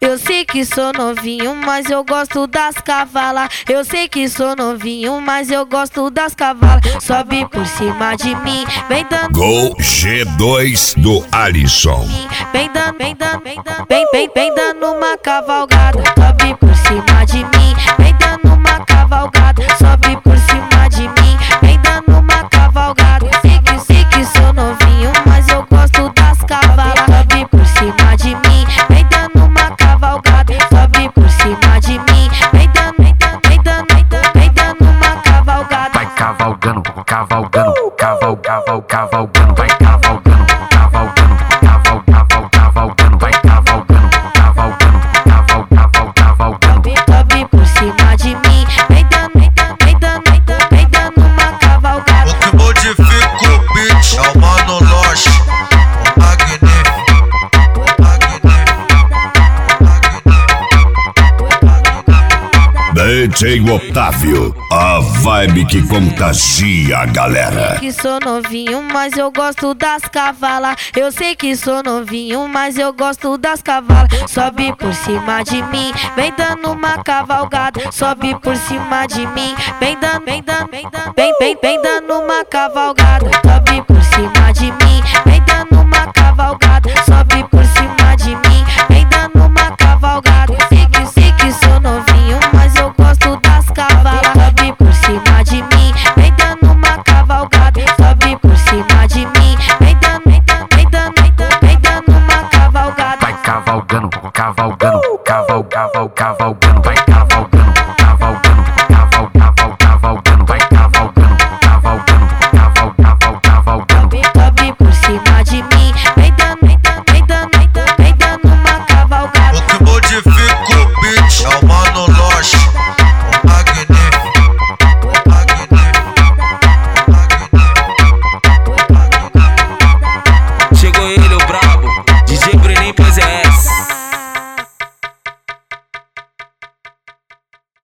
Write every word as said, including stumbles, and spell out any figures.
Eu sei que sou novinho, mas eu gosto das cavalas. Eu sei que sou novinho, mas eu gosto das cavalas. Sobe por cima de mim, vem dando. Gol G dois do Alisson. Vem dando, vem dando, vem dando, vem, vem, vem dando uma cavalgada. Sobe por cima de mim, vem dando uma cavalgada. Sobe por cima de mim, vem dando uma cavalgada. Sei que, sei que sou novinho, mas eu gosto das cavalas. Sobe por cima de mim, vem dando uma cavalgada. Sobe por cima de mim, vem dando, vem dando, vem dando, vem dando, vem dando uma cavalgada. Vai cavalgando, cavalgando, caval, caval, cavalgando, vai cavalgando, cavalgando, caval, caval, cavalgando, vai cavalgando, cavalgando, caval, caval, cavalgando. Sobe por cima de mim, vem dando, vem dando, vem dando, vem dando, vem dando uma cavalgada. O que modifica o beat é o Mano Loche, o magnífico, o magnífico. D J Otávio, a vibe que contagia a galera. Que sou novinho, mas eu gosto das cavalas. Eu sei que sou novinho, mas eu gosto das cavalas. Sobe por cima de mim, vem dando uma cavalgada. Sobe por cima de mim, vem dando, vem dando, vem dando, vem, vem, vem dando uma cavalgada. Sobe por cima de mim, vem dando uma cavalgada. Sobe por cima de mim, vem dando uma cavalgada. Sei que, sei que sou novinho, mas eu gosto das cavalas. Sobe por cima de mim, vem dando uma cavalgada. Sobe por cima de mim, vem dando, vem dando, vem dando, vem dando, vem dando uma cavalgada. Vai cavalgando, cavalgando, caval, caval, cavalgando, vai cavalgando, cavalgando, caval, caval, cavalgando, vai cavalgando, cavalgando, caval, caval, cavalgando. Sobe por cima de mim, vem dando, vem dando, vem dando, vem dando, vem dando uma cavalgada. O que modifica o beat é o Mano Loche, o magnífico, o magnífico, o magnífico. Chegou ele, o brabo, D J Breninho, pois é.